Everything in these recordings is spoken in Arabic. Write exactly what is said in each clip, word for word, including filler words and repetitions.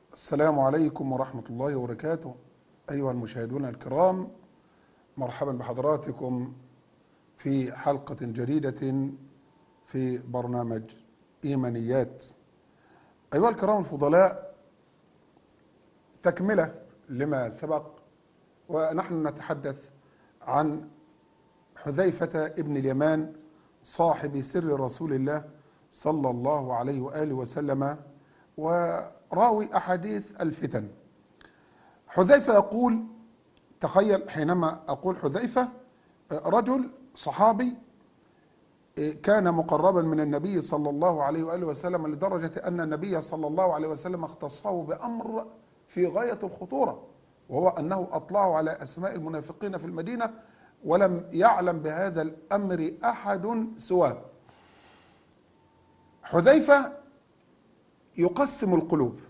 السلام عليكم ورحمة الله وبركاته. أيها المشاهدون الكرام، مرحبا بحضراتكم في حلقة جديدة في برنامج إيمانيات. أيها الكرام الفضلاء، تكملة لما سبق، ونحن نتحدث عن حذيفة ابن اليمان صاحب سر رسول الله صلى الله عليه وآله وسلم وراوي أحاديث الفتن. حذيفة يقول، تخيل حينما أقول حذيفة، رجل صحابي كان مقربا من النبي صلى الله عليه وآله وسلم، لدرجة أن النبي صلى الله عليه وسلم اختصه بأمر في غاية الخطورة، وهو أنه أطلعه على أسماء المنافقين في المدينة ولم يعلم بهذا الأمر أحد سواه. حذيفة يقسم القلوب،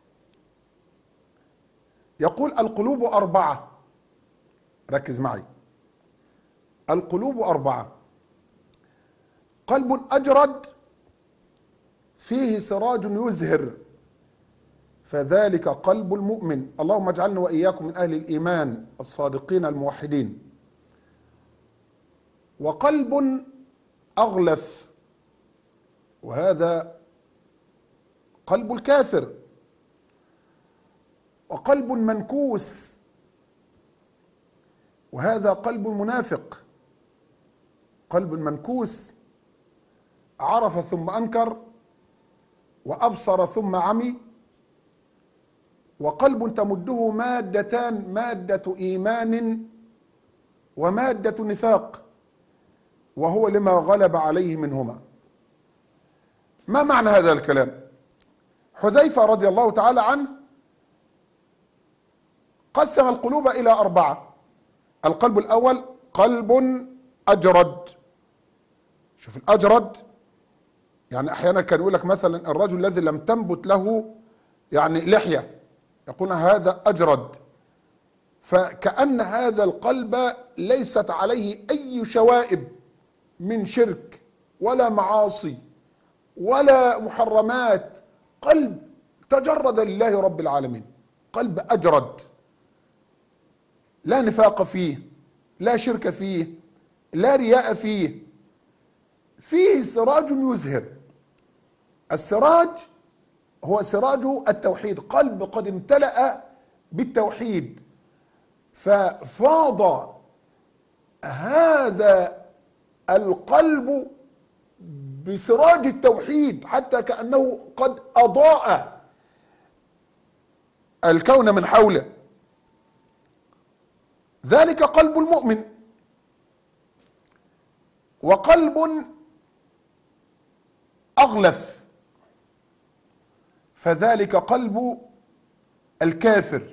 يقول القلوب أربعة. ركز معي، القلوب أربعة: قلب أجرد فيه سراج يزهر فذلك قلب المؤمن. اللهم اجعلنا وإياكم من أهل الإيمان الصادقين الموحدين. وقلب أغلف، وهذا قلب الكافر. وقلب منكوس، وهذا قلب المنافق. قلب منكوس عرف ثم أنكر، وأبصر ثم عمي. وقلب تمده مادتان، مادة إيمان ومادة نفاق، وهو لما غلب عليه منهما. ما معنى هذا الكلام؟ حذيفة رضي الله تعالى عنه قسم القلوب إلى أربعة. القلب الأول قلب أجرد. شوف الأجرد، يعني أحيانا كان يقول لك مثلا الرجل الذي لم تنبت له يعني لحية، يقول هذا أجرد، فكأن هذا القلب ليست عليه أي شوائب من شرك ولا معاصي ولا محرمات، قلب تجرد لله رب العالمين، قلب أجرد، لا نفاق فيه، لا شرك فيه، لا رياء فيه، فيه سراج يزهر. السراج هو سراج التوحيد، قلب قد امتلأ بالتوحيد، ففاض هذا القلب بسراج التوحيد حتى كأنه قد أضاء الكون من حوله. ذلك قلب المؤمن. وقلب أغلف فذلك قلب الكافر.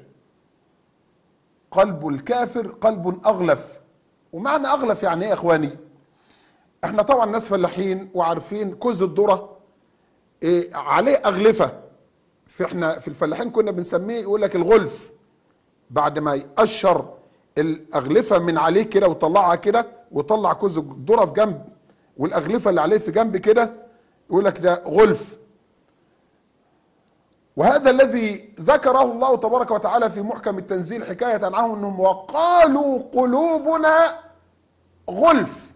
قلب الكافر قلب أغلف. ومعنى أغلف يعني إيه يا إخواني؟ احنا طبعا ناس فلاحين وعارفين كوز الذرة إيه عليه أغلفة، في احنا في الفلاحين كنا بنسميه يقول لك الغلف، بعد ما يقشر الأغلفة من عليه كده وطلعها كده وطلع كوز الذرة في جنب والأغلفة اللي عليه في جنب كده، يقول لك ده غلف. وهذا الذي ذكره الله تبارك وتعالى في محكم التنزيل حكاية عنهم، انهم وقالوا قلوبنا غلف.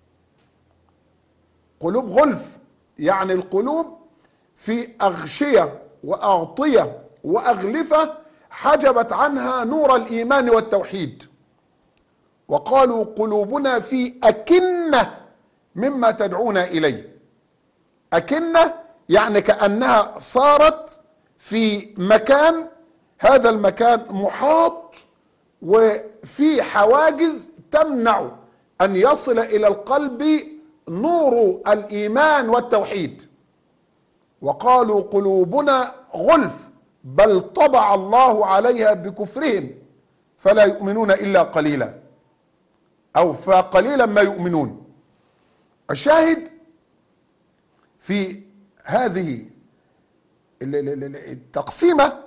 قلوب غلف يعني القلوب في أغشية وأغطية وأغلفة حجبت عنها نور الإيمان والتوحيد. وقالوا قلوبنا في أكنة مما تدعونا إليه. أكنة يعني كأنها صارت في مكان، هذا المكان محاط وفي حواجز تمنع أن يصل إلى القلب نور الإيمان والتوحيد. وقالوا قلوبنا غلف بل طبع الله عليها بكفرهم فلا يؤمنون إلا قليلا، أو فقليلا ما يؤمنون. الشاهد في هذه التقسيمة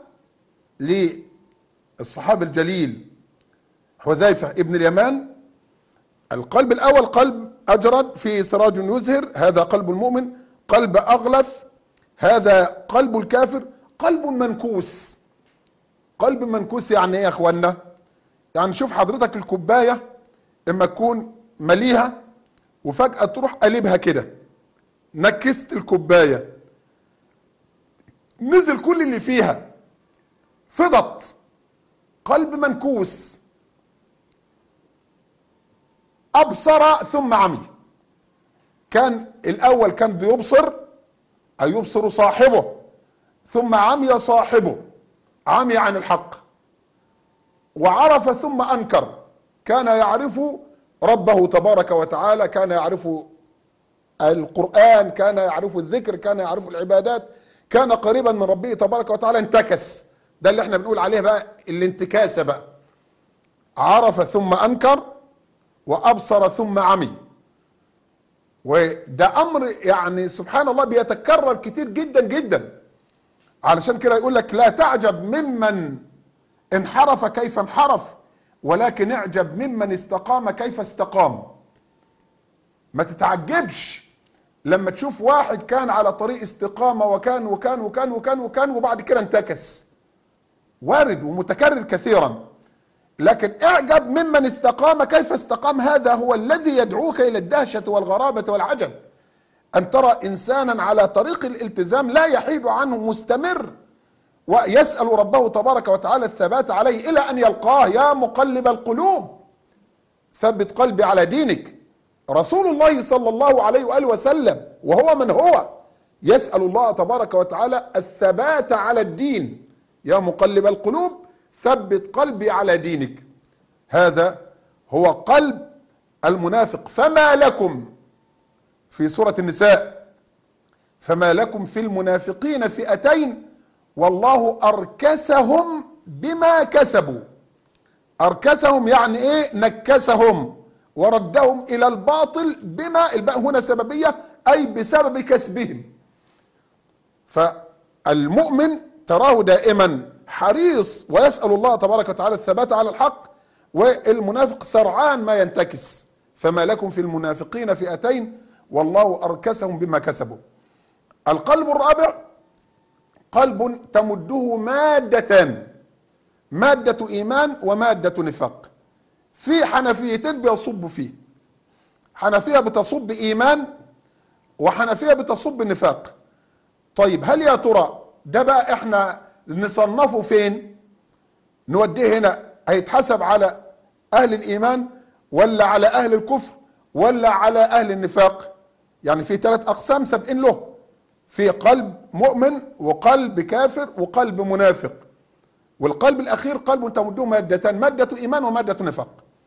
للصحابي الجليل حذيفة ابن اليمان، القلب الأول قلب أجرد فيه سراج يزهر، هذا قلب المؤمن. قلب أغلف، هذا قلب الكافر. قلب منكوس. قلب منكوس يعني ايه يا اخوانا؟ يعني شوف حضرتك الكوبايه اما تكون مليها وفجاه تروح قلبها كده، نكست الكوبايه، نزل كل اللي فيها، فضت. قلب منكوس. ابصر ثم عمي. كان الاول كان بيبصر، اي يبصر صاحبه، ثم عمي صاحبه، عمي عن الحق. وعرف ثم انكر. كان يعرف ربه تبارك وتعالى، كان يعرف القرآن، كان يعرف الذكر، كان يعرف العبادات، كان قريبا من ربه تبارك وتعالى. انتكس. ده اللي احنا بنقول عليه بقى الانتكاسة بقى. عرف ثم انكر، وابصر ثم عمي. وده امر يعني سبحان الله بيتكرر كتير جدا جدا. علشان كده يقول لك لا تعجب ممن انحرف كيف انحرف، ولكن اعجب ممن استقام كيف استقام. ما تتعجبش لما تشوف واحد كان على طريق استقامة وكان وكان وكان وكان وكان وبعد كده انتكس. وارد ومتكرر كثيرا. لكن اعجب ممن استقام كيف استقام. هذا هو الذي يدعوك الى الدهشة والغرابة والعجب، ان ترى انسانا على طريق الالتزام لا يحيد عنه، مستمر ويسأل ربه تبارك وتعالى الثبات عليه الى ان يلقاه. يا مقلب القلوب ثبت قلبي على دينك. رسول الله صلى الله عليه وآله وسلم وهو من هو يسأل الله تبارك وتعالى الثبات على الدين. يا مقلب القلوب ثبت قلبي على دينك. هذا هو قلب المنافق. فما لكم في سورة النساء، فما لكم في المنافقين فئتين والله أركسهم بما كسبوا. أركسهم يعني إيه؟ نكسهم وردهم إلى الباطل بما، الباء هنا سببية، أي بسبب كسبهم. فالمؤمن تراه دائما حريص ويسأل الله تبارك وتعالى الثبات على الحق، والمنافق سرعان ما ينتكس. فما لكم في المنافقين فئتين والله أركسهم بما كسبوا. القلب الرابع قلب تمده مادتان، مادة إيمان ومادة نفاق. في حنفيتين بيصب فيه، حنفية بتصب إيمان وحنفية بتصب نفاق. طيب هل يا ترى ده بقى احنا نصنفه فين؟ نوديه هنا هيتحسب على أهل الإيمان ولا على أهل الكفر ولا على أهل النفاق؟ يعني في ثلاث أقسام سابقين له، في قلب مؤمن وقلب كافر وقلب منافق. والقلب الأخير قلب تمده مادتان، مادة إيمان ومادة نفاق.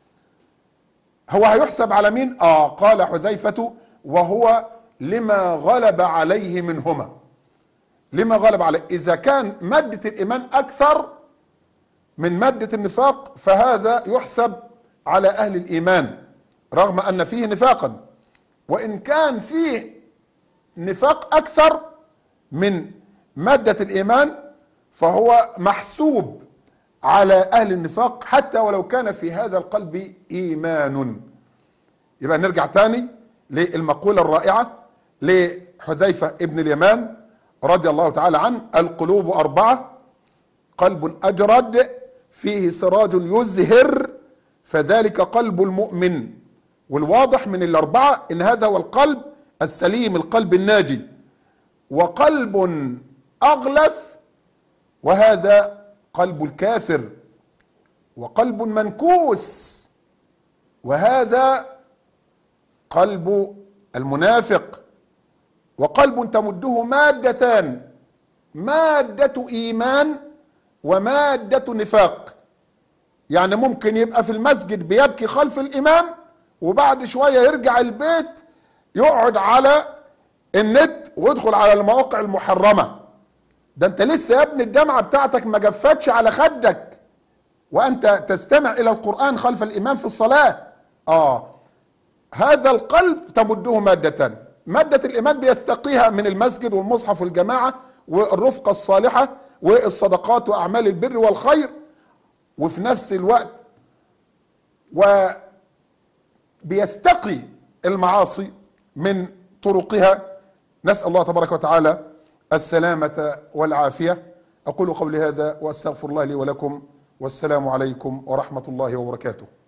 هو هيحسب على مين؟ آه قال حذيفة وهو لما غلب عليه منهما. لما غلب عليه، إذا كان مادة الإيمان أكثر من مادة النفاق فهذا يحسب على أهل الإيمان رغم أن فيه نفاقا. وإن كان فيه نفاق أكثر من مادة الإيمان فهو محسوب على أهل النفاق حتى ولو كان في هذا القلب إيمان. يبقى نرجع تاني للمقولة الرائعة لحذيفة ابن اليمان رضي الله تعالى عنه: القلوب أربعة، قلب أجرد فيه سراج يزهر فذلك قلب المؤمن. والواضح من الأربعة إن هذا هو القلب السليم، القلب الناجي. وقلب أغلف وهذا قلب الكافر. وقلب منكوس وهذا قلب المنافق. وقلب تمده مادتان، مادة إيمان ومادة نفاق. يعني ممكن يبقى في المسجد بيبكي خلف الإمام وبعد شوية يرجع البيت يقعد على النت ويدخل على المواقع المحرمة. ده انت لسه يا ابني الدمعة بتاعتك ما جفتش على خدك وانت تستمع الى القرآن خلف الامام في الصلاة. اه هذا القلب تمده مادتان، مادة الايمان بيستقيها من المسجد والمصحف والجماعة والرفقة الصالحة والصدقات واعمال البر والخير، وفي نفس الوقت وبيستقي المعاصي من طرقها. نسأل الله تبارك وتعالى السلامة والعافية. أقول قولي هذا وأستغفر الله لي ولكم، والسلام عليكم ورحمة الله وبركاته.